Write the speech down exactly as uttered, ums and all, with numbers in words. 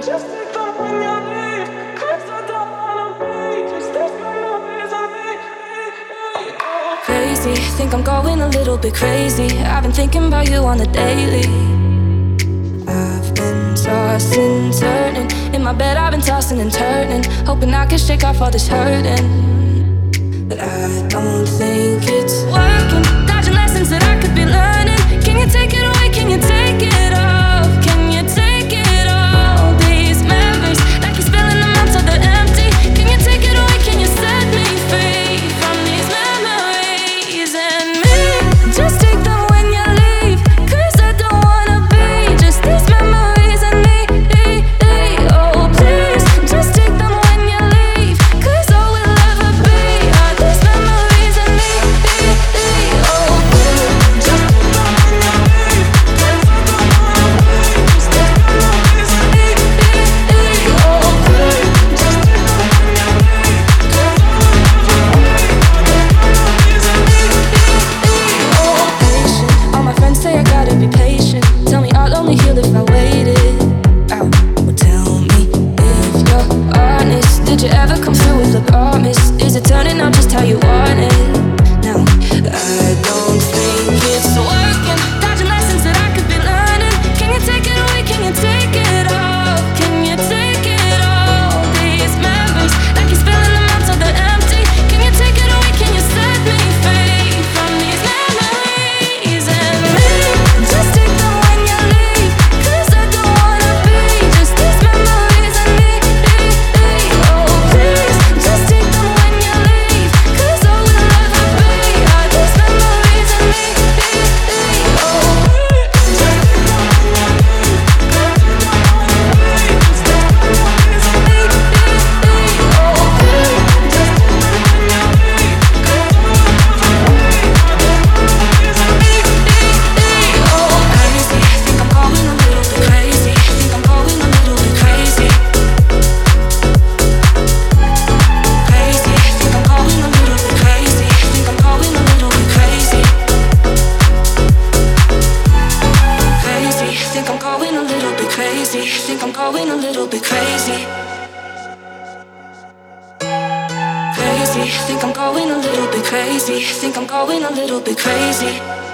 Just take them when you leave, 'cause I don't wanna be just this memories of me. Crazy, think I'm going a little bit crazy. I've been thinking about you on the daily. I've been tossing, turning in my bed. I've been tossing and turning, hoping I can shake off all this hurting. But I don't think it's working. Dodging lessons that I could be learning. Can you take it away? Can you take it off? Can you take it all? These memories, like you're spilling them out till they're empty. Can you take it away? Can you set me free from these memories and me? Just take them when you leave, 'cause I don't wanna be just these memories and me. Oh please, just take them when you leave, 'cause all we'll ever be are these memories and me. Oh please, just take them when you leave, 'cause I don't wanna be just these memories and me. Oh please, just take them when you leave, 'cause all we'll ever be are these memories and me. Oh patient, all my friends say I gotta be patient. Tell me I'll only heal if I waited. Oh, well tell me if you're honest. Did you ever come through with a promise? Is it turning out just how you want it? No, I don't think it's working. Dodging lessons that I could be learning. Can you take it away? Can you take it off? Can you take it all? These memories, like you're spilling them out till they're empty. Can you take it away? Can you set me free from these memories and me? Just take them when you leave, 'cause I don't wanna be just these memories and me. Oh please, just take them when you leave, 'cause all we'll ever be are these memories and me. Oh please, just take them when you leave, 'cause I don't wanna be just these memories and me. Oh please, just take them when you leave, 'cause all we'll ever be are these memories and me. Oh crazy, think I'm going a little bit crazy. Think I'm going a little bit crazy. Crazy, think I'm going a little bit crazy. Think I'm going a little bit crazy. Crazy, think I'm going a little bit crazy. Think I'm going a little bit crazy. Crazy, think I'm going a little bit crazy. Think I'm going a little bit crazy.